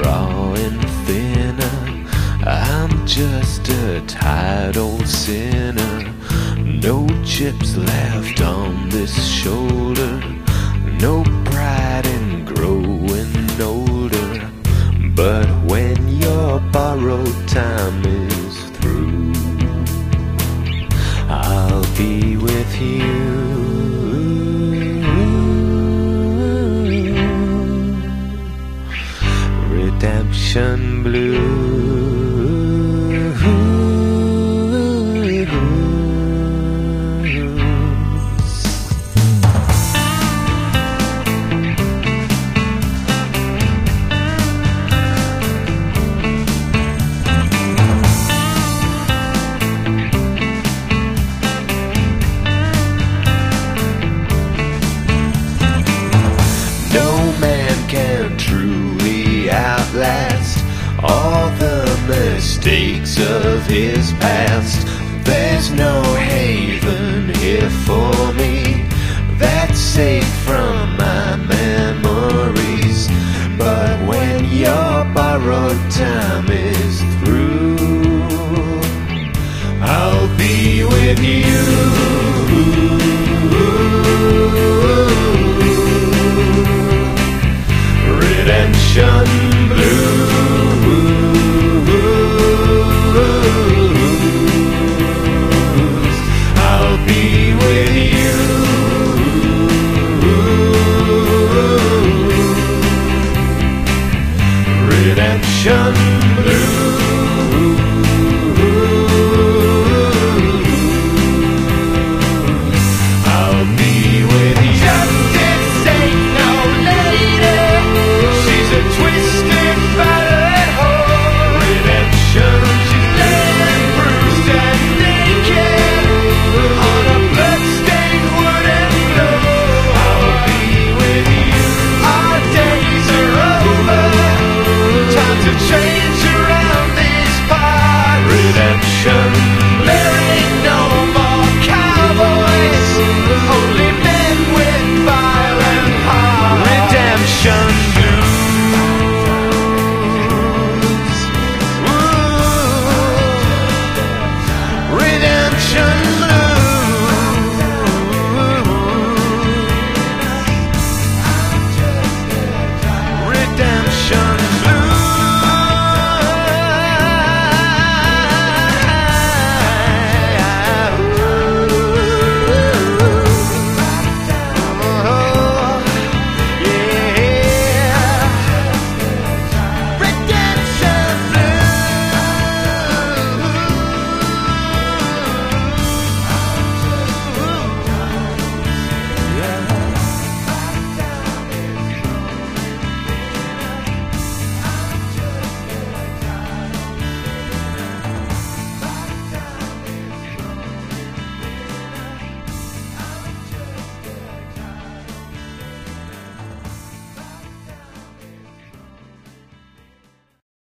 drawing thinner. I'm just a tired old sinner. No chips left on this shoulder. No pride in growing older. But when your borrowed time is through, I'll be with you. Redemption Blues. Can truly outlast all the mistakes of his past. There's no haven here for me that's safe from my memories. But when your borrowed time is through, I'll be with you.